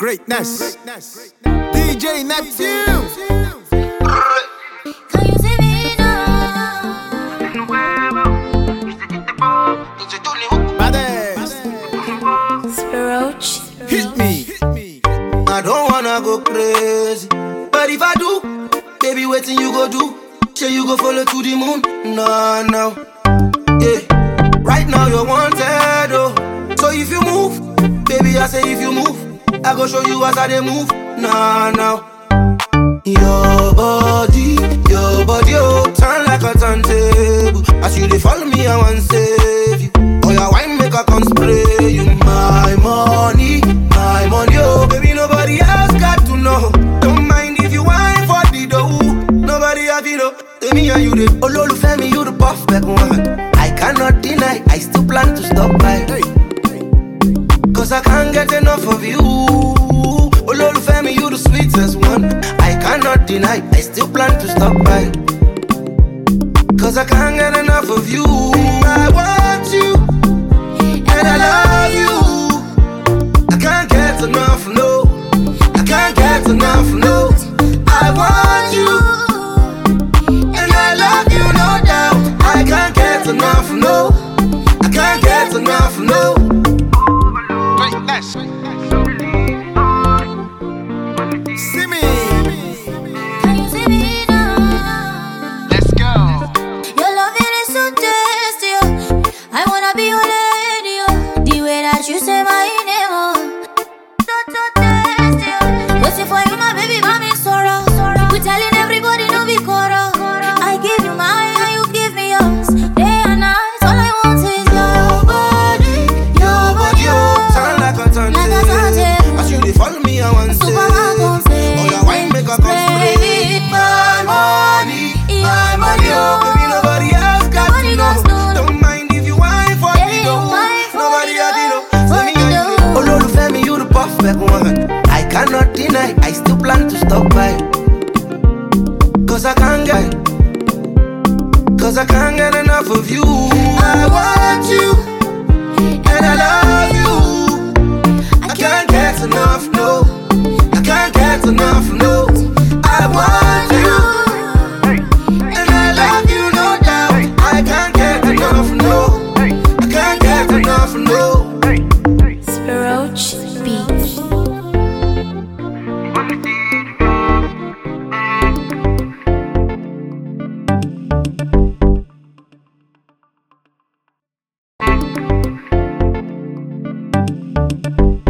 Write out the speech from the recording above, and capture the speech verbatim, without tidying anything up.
Greatness. D J Neptune. Can you see me now? Baddest. Spiroch. Hit me. I don't wanna go crazy, but if I do, baby, waiting you go do. Say you go follow to the moon, no, no. Yeah, right now you're wanted, oh. So if you move, baby, I say if you move, I go show you as I they move, no, no. Your body, your body, oh, turn like a turntable. As you they follow me, I want save you. Oh, yeah, wine make a come spray you. My money, my money, oh, baby, nobody else got to know. Don't mind if you wine for the dough. Nobody have you know. Tell me and you the Ololufemi, you the perfect one. I cannot deny, I still plan to stop by. Cause I can't get enough of you. Ololufemi, you the sweetest one. I cannot deny, I still plan to stop by. Cause I can't get enough of you. I want you, and I love you. I can't get enough, no. I can't get enough, no. I want you, and I love you, no doubt. I can't get enough, no. I can't get enough, no. Greatness. See me. Can you see me now? Let's go. Your loving is so tasty, oh. I wanna be your lady, oh. The way that you say my name, oh. So, so tasty, oh. Waiting for you, my baby, mommy, sorrow. We telling everybody, no be quarrel. I give you mine, and you give me yours. Day and night, all I want is your body, your body, oh. Turn like a turntable. Like a turntable. As you they follow me, I want Super say. gon' say, Oh, yeah, wine make a come spray. My money, my money, oh. Baby, nobody else got Nobody to else know. know. Don't mind if you wine for Baby, the dough. wine for Nobody the have you know. dough, Tell me for the how you dough. do. Ololufemi, you the perfect one. I cannot deny, I still plan to stop by. Cause I can't get, cause I can't get enough of you. I want you, and I love you. I can't get enough, no. I can't get enough, no. I want you, and I love you, no doubt. I can't get enough, no. I can't get enough, no. Spiroch Beach. Thank you.